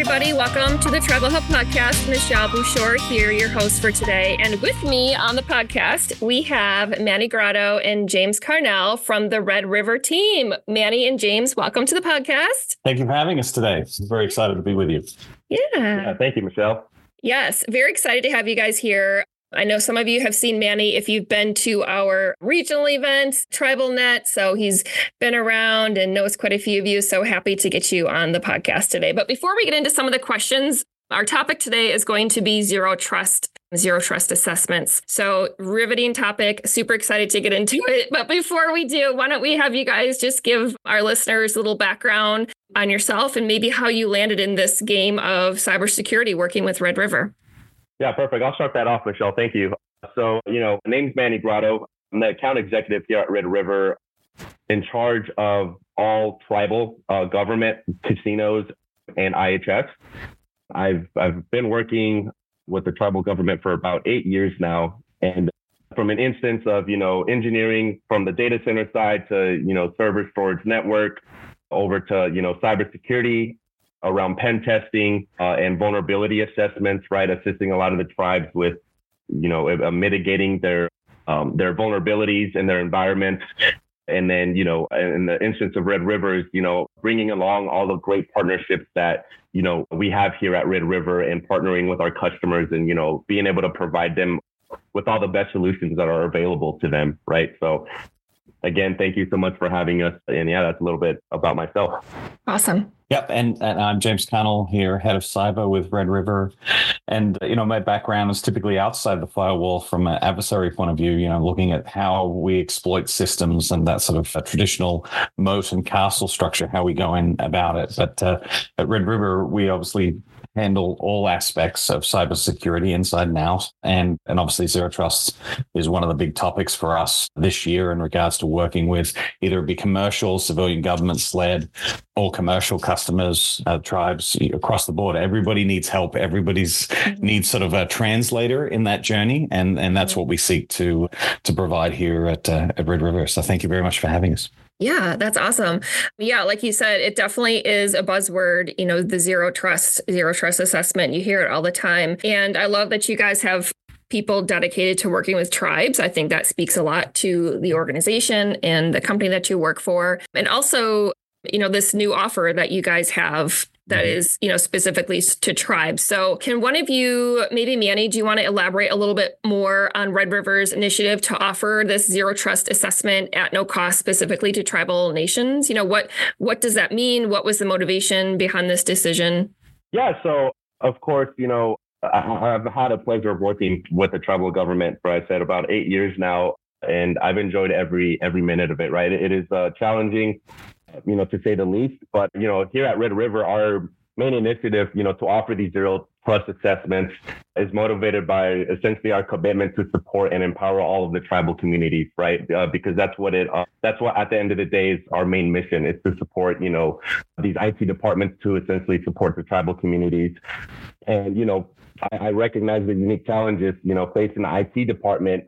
everybody. Welcome to the Tribal Hub Podcast. Michelle Bouchard here, your host for today. And with me on the podcast, we have Manny Grotto and James Carnell from the Red River team. Manny and James, welcome to the podcast. Thank you for having us today. I'm very excited to be with you. Yeah. Thank you, Michelle. Yes, very excited to have you guys here. I know some of you have seen Manny if you've been to our regional events, TribalNet. So he's been around and knows quite a few of you. So happy to get you on the podcast today. But before we get into some of the questions, our topic today is going to be zero trust assessments. So riveting topic, super excited to get into it. But before we do, why don't we have you guys just give our listeners a little background on yourself and maybe how you landed in this game of cybersecurity working with Red River. Yeah, perfect. I'll start that off, Michelle. Thank you. So, my name's Manny Grotto. I'm the account executive here at Red River, in charge of all tribal government, casinos, and IHS. I've been working with the tribal government for about 8 years now. And from an instance of, engineering from the data center side to, server storage network over to, cybersecurity, around pen testing and vulnerability assessments, right? Assisting a lot of the tribes with, mitigating their vulnerabilities in their environments. And then, in the instance of Red River, bringing along all the great partnerships that, we have here at Red River and partnering with our customers and, being able to provide them with all the best solutions that are available to them, right? So again, thank you so much for having us. And yeah, that's a little bit about myself. Awesome. Yep. And I'm James Carnell here, head of cyber with Red River. And, my background is typically outside the firewall from an adversary point of view, looking at how we exploit systems and that sort of traditional moat and castle structure, how we go in about it. But at Red River, we obviously handle all aspects of cybersecurity inside and out. And obviously zero trust is one of the big topics for us this year in regards to working with either it be commercial, civilian governments led, or commercial customers, tribes across the board. Everybody needs help. Everybody's needs sort of a translator in that journey. And that's what we seek to provide here at Red River. So thank you very much for having us. Yeah, that's awesome. Yeah, like you said, it definitely is a buzzword, the zero trust assessment. You hear it all the time. And I love that you guys have people dedicated to working with tribes. I think that speaks a lot to the organization and the company that you work for. And also, this new offer that you guys have that is, specifically to tribes. So can one of you, maybe Manny, do you want to elaborate a little bit more on Red River's initiative to offer this zero trust assessment at no cost specifically to tribal nations? What does that mean? What was the motivation behind this decision? Yeah, so of course, I've had a pleasure of working with the tribal government for, I said, about 8 years now, and I've enjoyed every minute of it, right? It is challenging, to say the least. But, here at Red River, our main initiative, to offer these zero trust assessments is motivated by essentially our commitment to support and empower all of the tribal communities, right? Because that's what at the end of the day is our main mission, is to support, these IT departments to essentially support the tribal communities. And, I recognize the unique challenges, facing the IT department,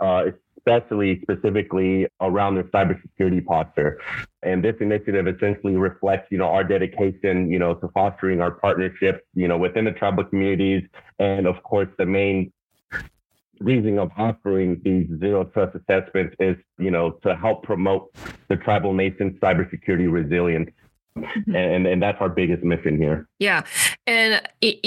specifically around their cybersecurity posture. And this initiative essentially reflects, our dedication, to fostering our partnerships, within the tribal communities. And of course, the main reason of offering these zero trust assessments is, to help promote the tribal nation's cybersecurity resilience. And that's our biggest mission here. Yeah. And,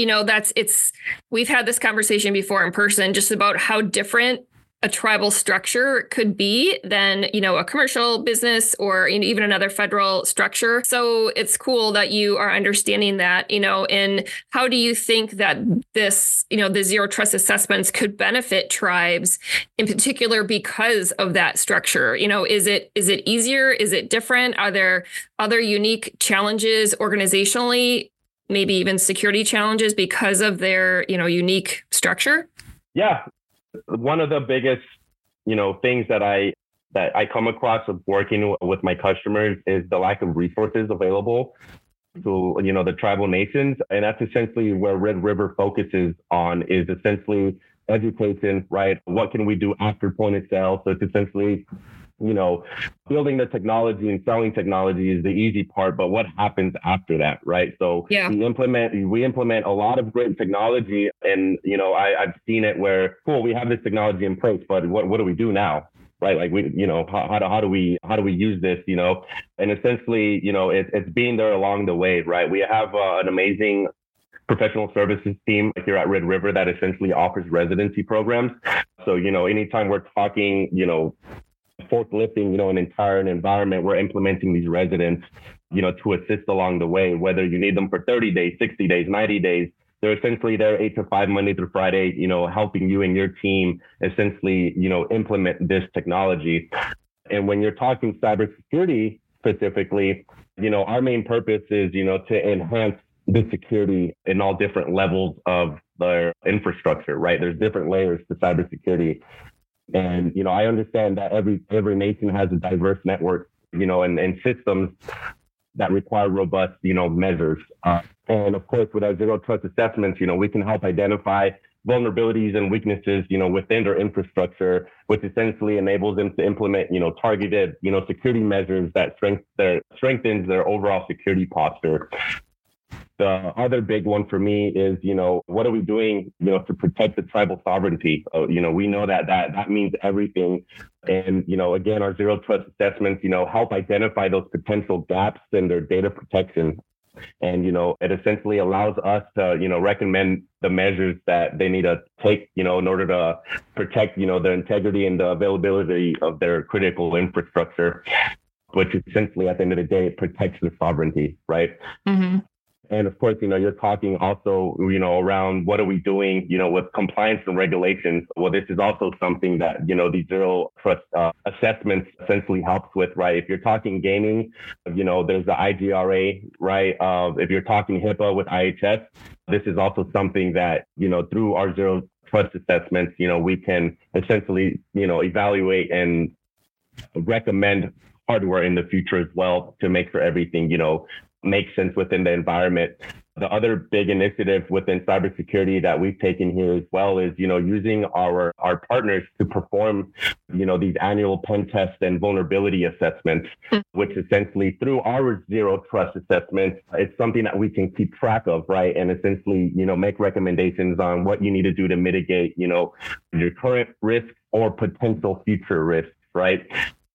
we've had this conversation before in person just about how different a tribal structure could be than, a commercial business or even another federal structure. So it's cool that you are understanding that, and how do you think that this, the zero trust assessments could benefit tribes in particular because of that structure? Is it easier? Is it different? Are there other unique challenges organizationally, maybe even security challenges because of their, unique structure? Yeah. One of the biggest, things that I come across of working with my customers is the lack of resources available to, the tribal nations. And that's essentially where Red River focuses on, is essentially education, right? What can we do after point of sale? So it's essentially building the technology and selling technology is the easy part, but what happens after that, right? So we implement a lot of great technology, and I've seen it where, cool, we have this technology in place, but what do we do now? Right, like how do we use this, and essentially, it's being there along the way, right? We have an amazing professional services team here at Red River that essentially offers residency programs. So, anytime we're talking, forklifting, an entire environment, we're implementing these residents, to assist along the way, whether you need them for 30 days, 60 days, 90 days. They're essentially there 8 to 5, Monday through Friday, helping you and your team essentially, implement this technology. And when you're talking cybersecurity specifically, our main purpose is, to enhance the security in all different levels of their infrastructure, right? There's different layers to cybersecurity. And, I understand that every nation has a diverse network, and systems that require robust, measures. And of course, with our zero trust assessments, we can help identify vulnerabilities and weaknesses, within their infrastructure, which essentially enables them to implement, targeted, security measures that strengthens their overall security posture. The other big one for me is, what are we doing, to protect the tribal sovereignty? We know that means everything. And, again, our zero trust assessments, help identify those potential gaps in their data protection. And, it essentially allows us to, recommend the measures that they need to take, in order to protect, the integrity and the availability of their critical infrastructure, which essentially at the end of the day, it protects their sovereignty, right? Mm-hmm. And of course, you're talking also, around what are we doing, with compliance and regulations. Well, this is also something that, these zero trust assessments essentially helps with, right? If you're talking gaming, there's the IGRA, right? If you're talking HIPAA with IHS, this is also something that, through our zero trust assessments, we can essentially, evaluate and recommend hardware in the future as well to make sure everything, makes sense within the environment. The other big initiative within cybersecurity that we've taken here as well is, using our partners to perform, these annual pen tests and vulnerability assessments, which essentially through our zero trust assessments, it's something that we can keep track of, right? And essentially, make recommendations on what you need to do to mitigate, your current risk or potential future risks, right?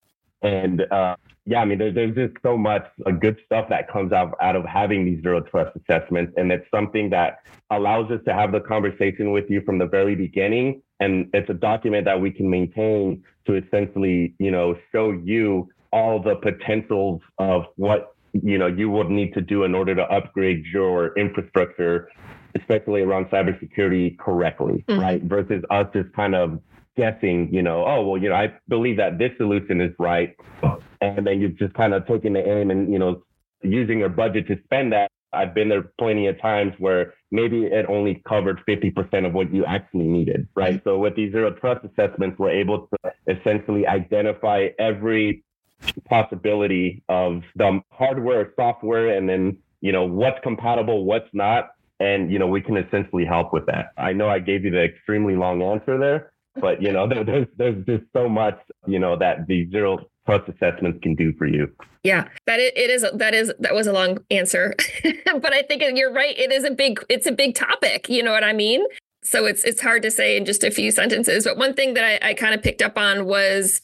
And there's just so much good stuff that comes out of having these zero trust assessments. And it's something that allows us to have the conversation with you from the very beginning. And it's a document that we can maintain to essentially, show you all the potentials of what, you would need to do in order to upgrade your infrastructure, especially around cybersecurity correctly, right? Versus us just kind of guessing, I believe that this solution is right. And then you've just kind of taken the aim and, using your budget to spend that. I've been there plenty of times where maybe it only covered 50% of what you actually needed, right? So with these zero trust assessments, we're able to essentially identify every possibility of the hardware, software, and then, what's compatible, what's not. And, we can essentially help with that. I know I gave you the extremely long answer there, but, there's just so much, that the zero trust assessments can do for you. Yeah, that was a long answer, but I think you're right. It's a big topic. You know what I mean? So it's hard to say in just a few sentences. But one thing that I kind of picked up on was,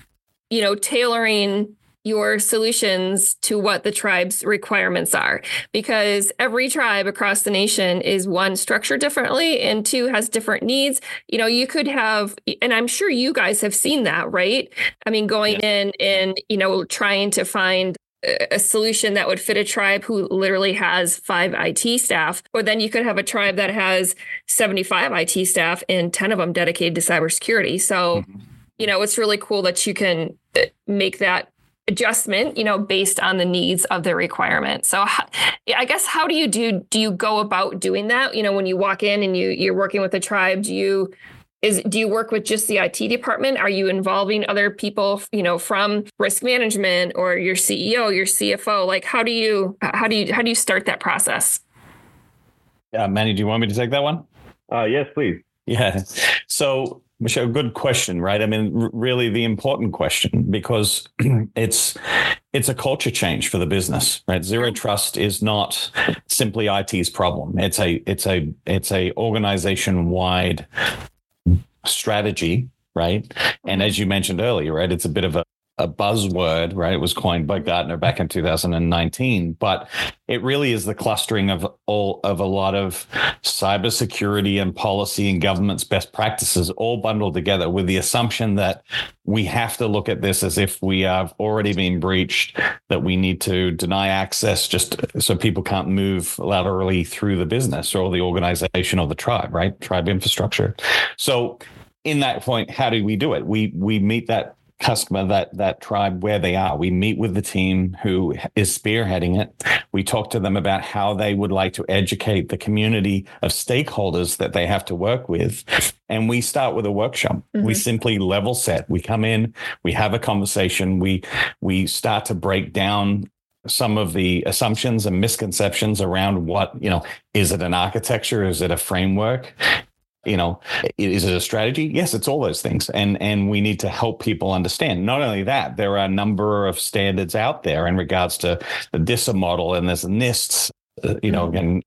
tailoring your solutions to what the tribe's requirements are, because every tribe across the nation is, one, structured differently, and two, has different needs. You could have, and I'm sure you guys have seen that, right? I mean, going in and, trying to find a solution that would fit a tribe who literally has 5 IT staff, or then you could have a tribe that has 75 IT staff and 10 of them dedicated to cybersecurity. So, it's really cool that you can make that adjustment, based on the needs of the requirement. So I guess, how do you go about doing that? When you walk in and you're working with a tribe, do you work with just the IT department? Are you involving other people, from risk management or your CEO, your CFO? Like, how do you start that process? Manny, do you want me to take that one? Yes, please. Yeah. So Michelle, good question, right? I mean, really the important question, because it's a culture change for the business, right? Zero trust is not simply IT's problem. It's a organization wide strategy, right? And as you mentioned earlier, right, it's a bit of a buzzword, right? It was coined by Gartner back in 2019, but it really is the clustering of a lot of cybersecurity and policy and government's best practices all bundled together, with the assumption that we have to look at this as if we have already been breached, that we need to deny access just so people can't move laterally through the business or the organization or the tribe, right? Tribe infrastructure. So in that point, how do we do it? We meet that customer, that tribe where they are. We meet with the team who is spearheading it. We talk to them about how they would like to educate the community of stakeholders that they have to work with. And we start with a workshop. We simply level set. We come in, we have a conversation. We start to break down some of the assumptions and misconceptions around what, is it an architecture? Is it a framework? Is it a strategy? Yes, it's all those things. And we need to help people understand. Not only that, there are a number of standards out there in regards to the DISA model, and there's NIST, again,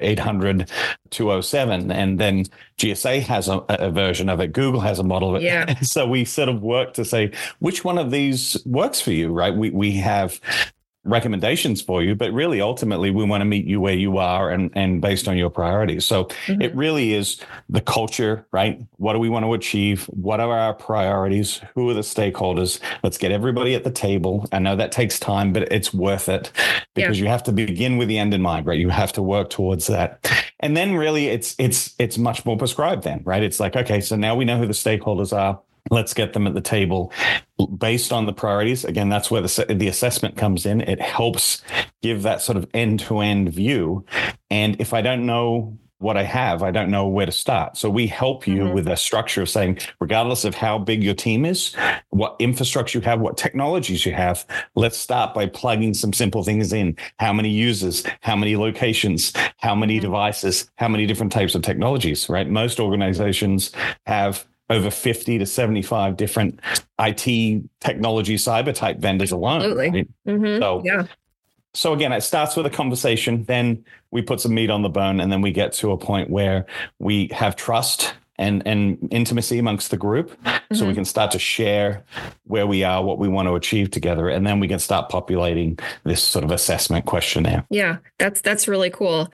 800-207. And then GSA has a version of it. Google has a model of it. Yeah. So we sort of work to say, which one of these works for you, right? We have recommendations for you, but really ultimately we want to meet you where you are and based on your priorities. So it really is the culture, right? What do we want to achieve? What are our priorities? Who are the stakeholders? Let's get everybody at the table. I know that takes time, but it's worth it, because you have to begin with the end in mind, right? You have to work towards that. And then really it's much more prescribed then, right? It's like, okay, so now we know who the stakeholders are. Let's get them at the table based on the priorities. Again, that's where the assessment comes in. It helps give that sort of end-to-end view. And if I don't know what I have, I don't know where to start. So we help you with a structure of saying, regardless of how big your team is, what infrastructure you have, what technologies you have, let's start by plugging some simple things in. How many users, how many locations, how many devices, how many different types of technologies, right? Most organizations have over 50 to 75 different IT technology cyber type vendors alone. Absolutely. Right? So again, it starts with a conversation, then we put some meat on the bone, and then we get to a point where we have trust and intimacy amongst the group. So we can start to share where we are, what we want to achieve together. And then we can start populating this sort of assessment questionnaire. Yeah, that's really cool.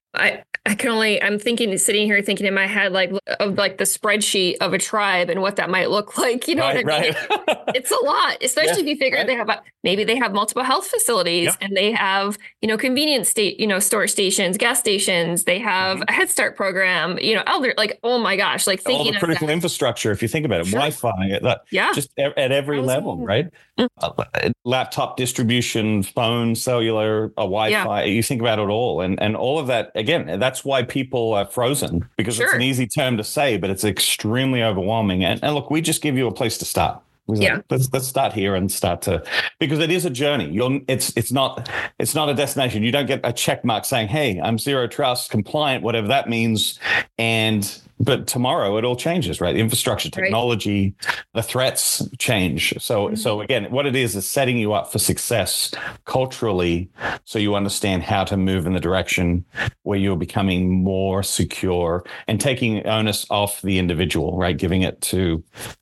I'm sitting here thinking in my head, of the spreadsheet of a tribe and what that might look like. You know what I mean? Right. It's a lot, especially if you figure maybe they have multiple health facilities and they have, convenience store stations, gas stations. They have a Head Start program, elder, oh my gosh, thinking all the critical infrastructure, if you think about it, Wi-Fi, just at every level, right? Laptop distribution, phone, cellular, Wi-Fi, you think about it all. And all of that, again, that's why people are frozen, because it's an easy term to say, but it's extremely overwhelming. And look, we just give you a place to start. Let's start here and because it is a journey. It's not a destination. You don't get a check mark saying, hey, I'm zero trust compliant, whatever that means. But tomorrow it all changes, right? Infrastructure, technology, the threats change. So again, what it is setting you up for success culturally, so you understand how to move in the direction where you're becoming more secure and taking onus off the individual, right? Giving it to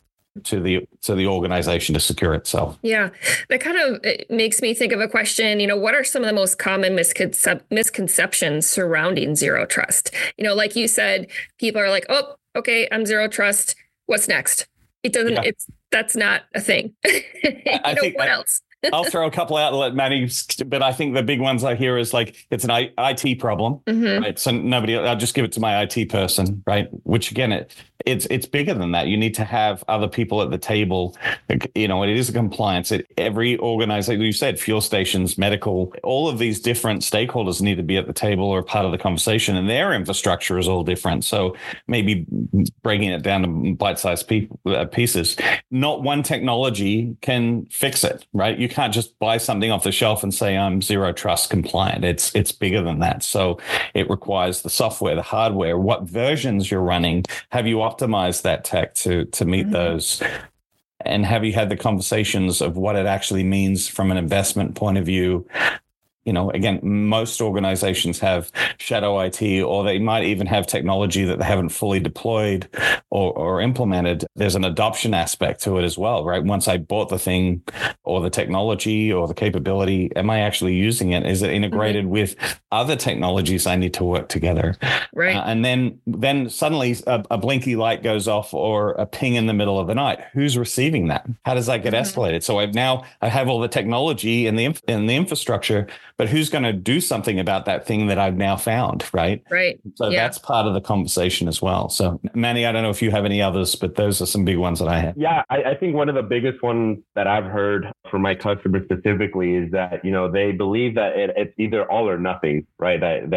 the organization to secure itself. Yeah, that kind of makes me think of a question. What are some of the most common misconceptions surrounding zero trust? Like you said, people are like, oh, okay, I'm zero trust. What's next? It doesn't. That's not a thing. I think what else? I'll throw a couple out and let Manny, but I think the big ones I hear is it's an IT problem, right? So I'll just give it to my IT person, right? Which again, it's bigger than that. You need to have other people at the table. It is a compliance. Every organization, you said fuel stations, medical, all of these different stakeholders need to be at the table or part of the conversation, and their infrastructure is all different. So maybe breaking it down to bite-sized pieces. Not one technology can fix it, right? You can't just buy something off the shelf and say I'm zero trust compliant. It's bigger than that. So it requires the software, the hardware, what versions you're running. Have you optimized that tech to meet those? And have you had the conversations of what it actually means from an investment point of view? Again, most organizations have shadow IT, or they might even have technology that they haven't fully deployed or implemented. There's an adoption aspect to it as well, right? Once I bought the thing or the technology or the capability, am I actually using it? Is it integrated with other technologies I need to work together? Right. And then suddenly a blinky light goes off or a ping in the middle of the night. Who's receiving that? How does that get escalated? So I have all the technology and the infrastructure, but who's going to do something about that thing that I've now found, right? Right. So that's part of the conversation as well. So Manny, I don't know if you have any others, but those are some big ones that I have. Yeah, I think one of the biggest ones that I've heard from my customers specifically is that, they believe that it's either all or nothing, right?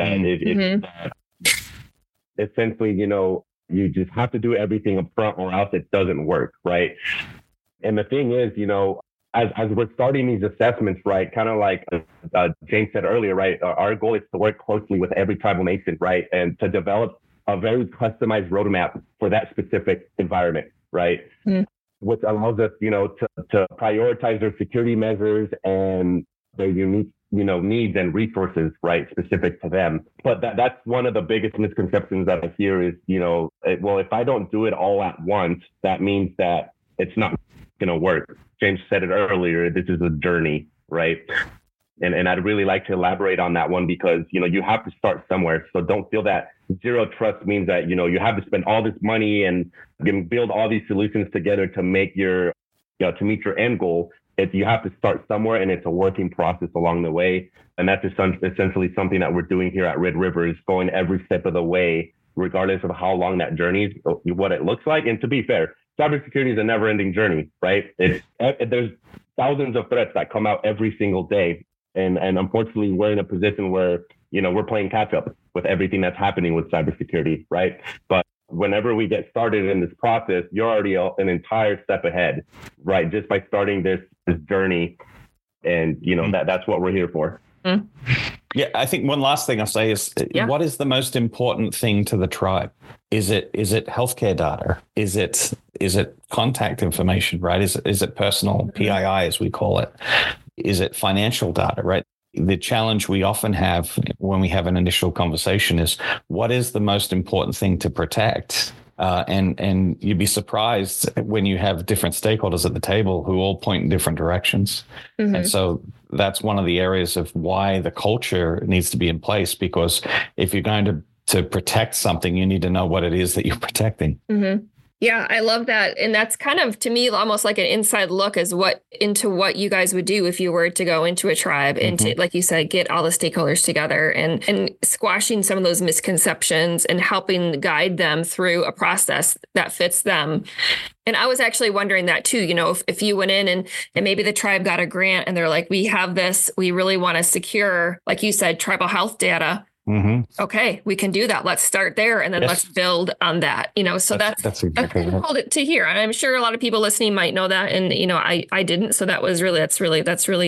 That essentially, you just have to do everything up front or else it doesn't work, right? And the thing is, as we're starting these assessments, right, kind of like James said earlier, right, our goal is to work closely with every tribal nation, right, and to develop a very customized roadmap for that specific environment, right, which allows us, to prioritize their security measures and their unique, needs and resources, right, specific to them. But that's one of the biggest misconceptions that I hear is, well, if I don't do it all at once, that means that it's not going to work. James said it earlier, this is a journey, right? And I'd really like to elaborate on that one because, you have to start somewhere. So don't feel that zero trust means that, you have to spend all this money and build all these solutions together to make to meet your end goal. You have to start somewhere, and it's a working process along the way. And that's essentially something that we're doing here at Red River, is going every step of the way, regardless of how long that journey is, what it looks like. And to be fair, cybersecurity is a never-ending journey, right? There's thousands of threats that come out every single day, and unfortunately, we're in a position where we're playing catch-up with everything that's happening with cybersecurity, right? But whenever we get started in this process, you're already an entire step ahead, right? Just by starting this journey, and that's what we're here for. Yeah, I think one last thing I'll say is, what is the most important thing to the tribe? Is it healthcare data? Is it contact information, right? Is it personal PII, as we call it? Is it financial data, right? The challenge we often have when we have an initial conversation is, what is the most important thing to protect? And you'd be surprised when you have different stakeholders at the table who all point in different directions. And so that's one of the areas of why the culture needs to be in place, because if you're going to protect something, you need to know what it is that you're protecting. Yeah, I love that. And that's kind of, to me, almost like an inside look into what you guys would do if you were to go into a tribe and to, like you said, get all the stakeholders together and squashing some of those misconceptions and helping guide them through a process that fits them. And I was actually wondering that too, if you went in and maybe the tribe got a grant and they're like, we have this, we really want to secure, like you said, tribal health data. Okay, we can do that. Let's start there, and then let's build on that. So that's exactly cool to hear. And I'm sure a lot of people listening might know that, and I didn't. So that's really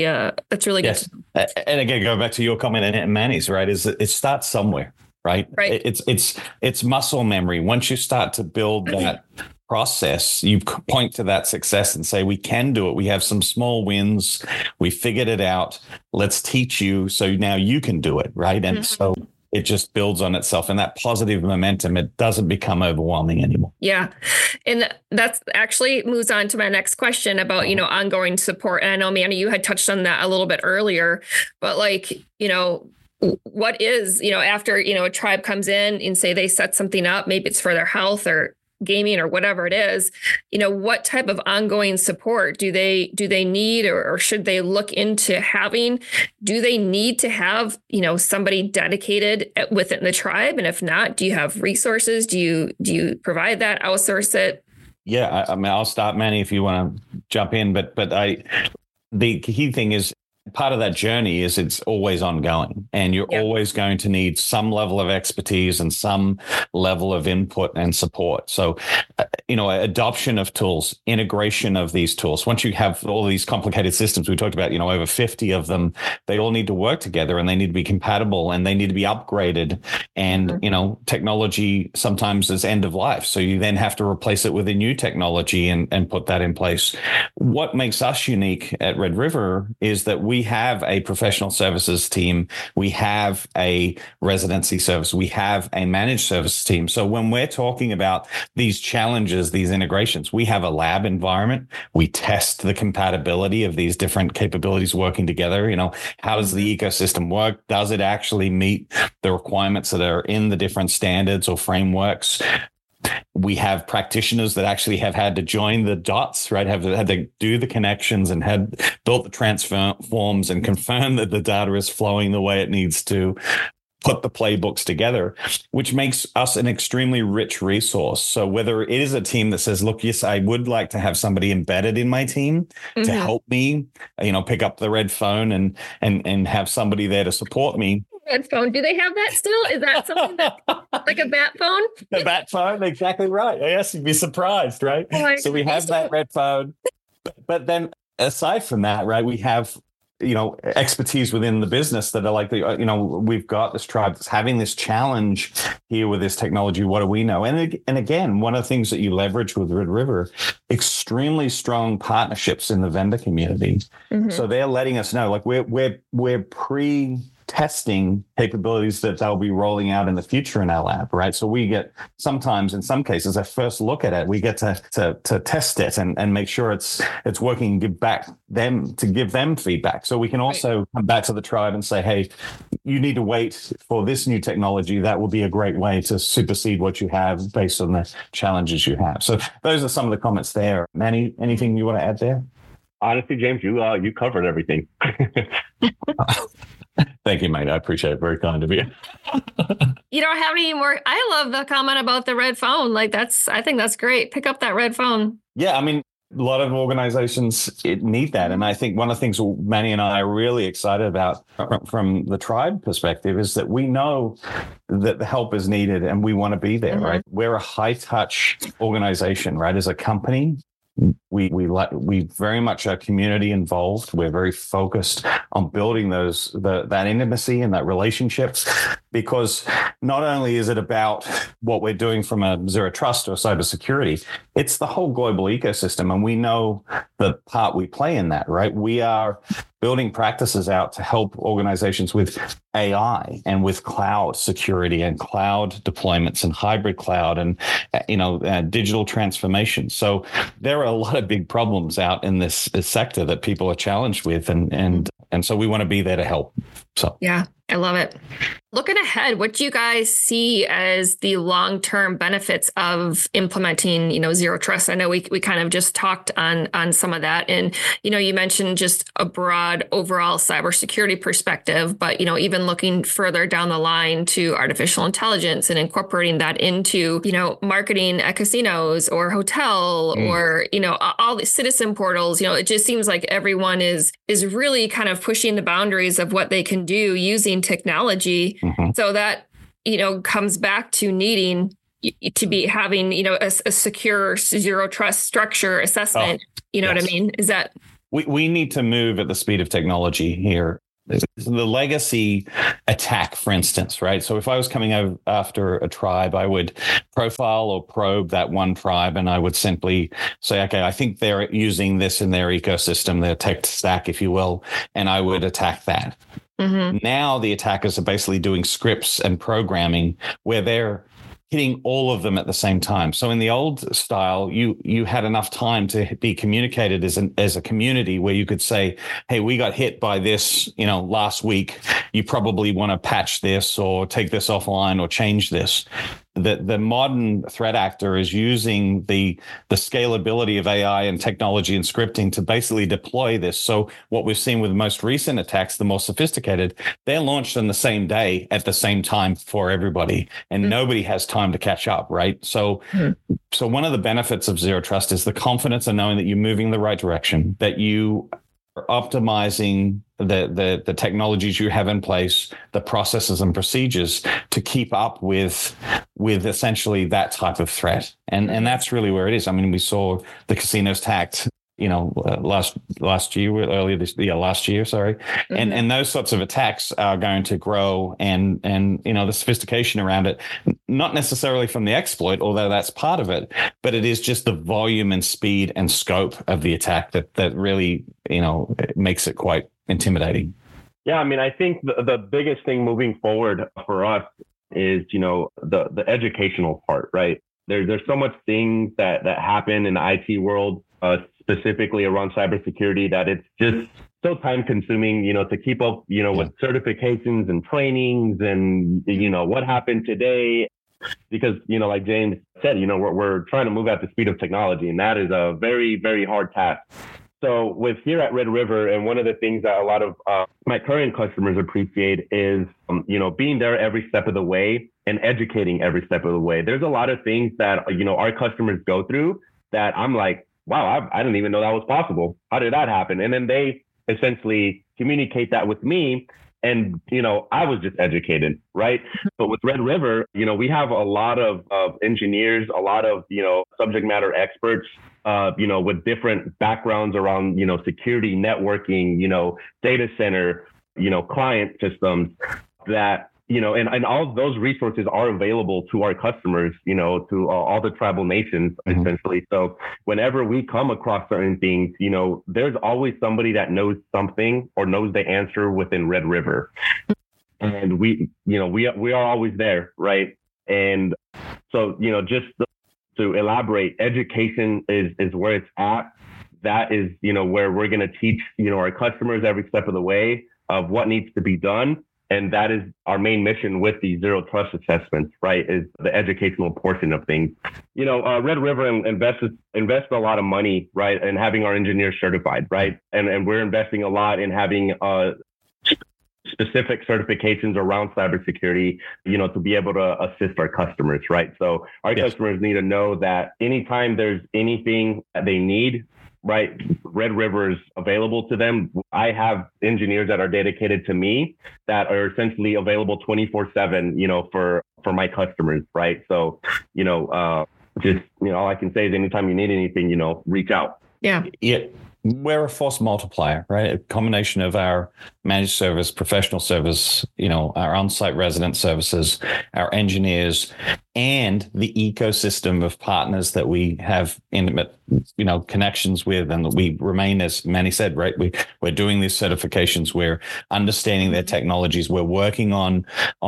good. And again, going back to your comment and Manny's, right? Is it starts somewhere, right? Right. It's muscle memory. Once you start to build that process, you point to that success and say, we can do it. We have some small wins. We figured it out. Let's teach you. So now you can do it. Right. And so it just builds on itself, and that positive momentum, it doesn't become overwhelming anymore. Yeah. And that's actually moves on to my next question about, ongoing support. And I know, Manny, you had touched on that a little bit earlier, but what is, after, a tribe comes in and say they set something up, maybe it's for their health or gaming or whatever it is, what type of ongoing support do they need, or should they look into having? Do they need to have, somebody dedicated within the tribe? And if not, do you have resources? Do you provide that, outsource it? Yeah, I mean, I'll start, Manny, if you want to jump in, but the key thing is, part of that journey is it's always ongoing, and you're always going to need some level of expertise and some level of input and support. So, adoption of tools, integration of these tools. Once you have all these complicated systems, we talked about, over 50 of them, they all need to work together and they need to be compatible and they need to be upgraded. And, technology sometimes is end of life. So you then have to replace it with a new technology and put that in place. What makes us unique at Red River is that we have a professional services team. We have a residency service. We have a managed services team. So when we're talking about these challenges, these integrations, we have a lab environment. We test the compatibility of these different capabilities working together. How does the ecosystem work? Does it actually meet the requirements that are in the different standards or frameworks? We have practitioners that actually have had to join the dots, right? Have had to do the connections and had built the transforms and confirm that the data is flowing the way it needs to, put the playbooks together, which makes us an extremely rich resource. So whether it is a team that says, look, yes, I would like to have somebody embedded in my team to help me, pick up the red phone and have somebody there to support me. Red phone. Do they have that still? Is that something like a bat phone? The bat phone, exactly right. Yes, you'd be surprised, right? So we have that red phone. But then aside from that, right, we have expertise within the business that are like, we've got this tribe that's having this challenge here with this technology. What do we know? And again, one of the things that you leverage with Red River, extremely strong partnerships in the vendor community. So they're letting us know, like we're pre-testing capabilities that they'll be rolling out in the future in our lab, right? So we get sometimes, in some cases, a first look at it. We get to test it and make sure it's working, give them feedback. So we can also come back to the tribe and say, hey, you need to wait for this new technology. That will be a great way to supersede what you have based on the challenges you have. So those are some of the comments there. Manny, anything you want to add there? Honestly, James, you covered everything. Thank you, mate. I appreciate it. Very kind of you. You don't have any more. I love the comment about the red phone. I think that's great. Pick up that red phone. Yeah. I mean, a lot of organizations need that. And I think one of the things Manny and I are really excited about from the tribe perspective is that we know that the help is needed and we want to be there, right? We're a high touch organization, right? As a company, we very much are community involved. We're very focused on building that intimacy and that relationships, because not only is it about what we're doing from a zero trust or cybersecurity, it's the whole global ecosystem. And we know the part we play in that, right? We are building practices out to help organizations with AI and with cloud security and cloud deployments and hybrid cloud and, digital transformation. So there are a lot of big problems out in this sector that people are challenged with. And so we want to be there to help. So, yeah, I love it. Looking ahead, what do you guys see as the long-term benefits of implementing, zero trust? I know we kind of just talked on some of that, and you mentioned just a broad overall cybersecurity perspective, but even looking further down the line to artificial intelligence and incorporating that into marketing at casinos or hotel or all the citizen portals. It just seems like everyone is really kind of pushing the boundaries of what they can do using technology. So that, comes back to needing to be having, a secure zero trust structure assessment. What I mean? Is that we need to move at the speed of technology here. The legacy attack, for instance, right? So if I was coming after a tribe, I would profile or probe that one tribe, and I would simply say, okay, I think they're using this in their ecosystem, their tech stack, if you will, and I would attack that. Now the attackers are basically doing scripts and programming where they're hitting all of them at the same time. So in the old style, you had enough time to be communicated as a community where you could say, hey, we got hit by this, last week. You probably want to patch this or take this offline or change this. The modern threat actor is using the scalability of AI and technology and scripting to basically deploy this. So what we've seen with most recent attacks, the more sophisticated, they're launched on the same day at the same time for everybody, and nobody has time to catch up, right? So one of the benefits of zero trust is the confidence of knowing that you're moving in the right direction, that you are optimizing the technologies you have in place, the processes and procedures to keep up with essentially that type of threat. And that's really where it is. I mean, we saw the casinos hacked, last year, sorry. And those sorts of attacks are going to grow, and the sophistication around it, not necessarily from the exploit, although that's part of it, but it is just the volume and speed and scope of the attack that really, it makes it quite intimidating. Yeah, I mean, I think the biggest thing moving forward for us is, the educational part, right? There's so much things that happen in the IT world, specifically around cybersecurity, that it's just so time consuming, to keep up, with certifications and trainings and, what happened today. Because, like James said, we're trying to move at the speed of technology, and that is a very, very hard task. So with here at Red River, and one of the things that a lot of my current customers appreciate is, being there every step of the way and educating every step of the way. There's a lot of things that, our customers go through that I'm like, wow, I didn't even know that was possible. How did that happen? And then they essentially communicate that with me. And, I was just educated, right? But with Red River, we have a lot of engineers, a lot of, subject matter experts, with different backgrounds around, security, networking, data center, client systems that, and all of those resources are available to our customers, to all the tribal nations, essentially. So whenever we come across certain things, there's always somebody that knows something or knows the answer within Red River. And we are always there, right? And so, just to elaborate, education is where it's at. That is, where we're going to teach, our customers every step of the way of what needs to be done. And that is our main mission with the zero trust assessments, right? Is the educational portion of things. Red River invests a lot of money, right, in having our engineers certified, right? And we're investing a lot in having specific certifications around cybersecurity, to be able to assist our customers, right? So our customers need to know that anytime there's anything that they need, right, Red River is available to them. I have engineers that are dedicated to me that are essentially available 24/7, for my customers, right? So, all I can say is anytime you need anything, reach out. Yeah. We're a force multiplier, right? A combination of our managed service, professional service, our on-site resident services, our engineers, and the ecosystem of partners that we have intimate, connections with, and that we remain, as Manny said, right? We're doing these certifications. We're understanding their technologies. We're working on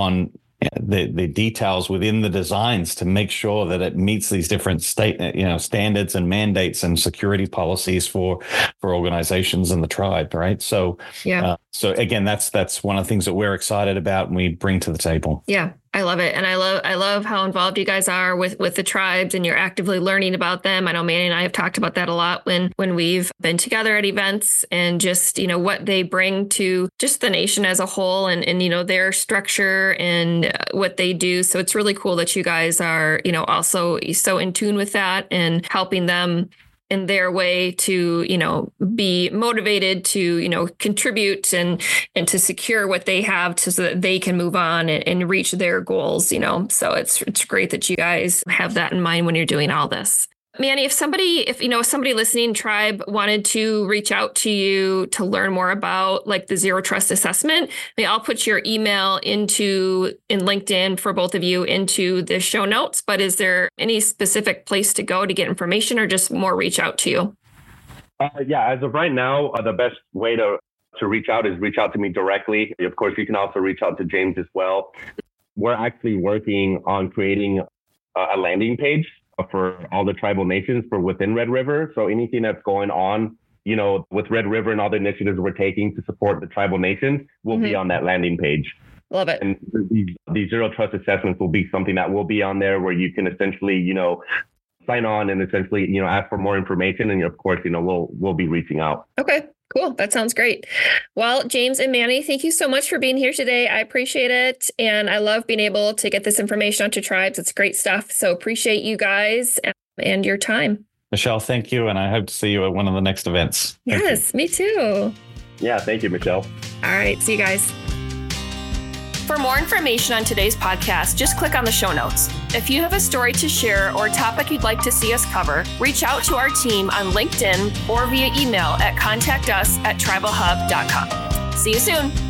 the details within the designs to make sure that it meets these different standards and mandates and security policies for organizations in the tribe, right? So so again, that's one of the things that we're excited about and we bring to the table. Yeah, I love it. And I love how involved you guys are with the tribes, and you're actively learning about them. I know Manny and I have talked about that a lot when we've been together at events, and just, what they bring to just the nation as a whole, and their structure and what they do. So it's really cool that you guys are, also so in tune with that and helping them in their way to, be motivated to, contribute and to secure what they have so that they can move on and reach their goals, So it's great that you guys have that in mind when you're doing all this. Manny, if somebody listening, tribe, wanted to reach out to you to learn more about like the zero trust assessment, I'll put your email in LinkedIn for both of you into the show notes. But is there any specific place to go to get information, or just more reach out to you? As of right now, the best way to reach out is reach out to me directly. Of course, you can also reach out to James as well. We're actually working on creating a landing page for all the tribal nations for within Red River. So anything that's going on, with Red River and all the initiatives we're taking to support the tribal nations will be on that landing page. Love it. And these zero trust assessments will be something that will be on there where you can essentially, sign on and essentially, ask for more information. And of course, we'll be reaching out. Okay. Cool. That sounds great. Well, James and Manny, thank you so much for being here today. I appreciate it. And I love being able to get this information onto tribes. It's great stuff. So appreciate you guys and your time. Michelle, thank you. And I hope to see you at one of the next events. Yes, me too. Yeah, thank you, Michelle. All right. See you guys. For more information on today's podcast, just click on the show notes. If you have a story to share or a topic you'd like to see us cover, reach out to our team on LinkedIn or via email at contactus@tribalhub.com. See you soon.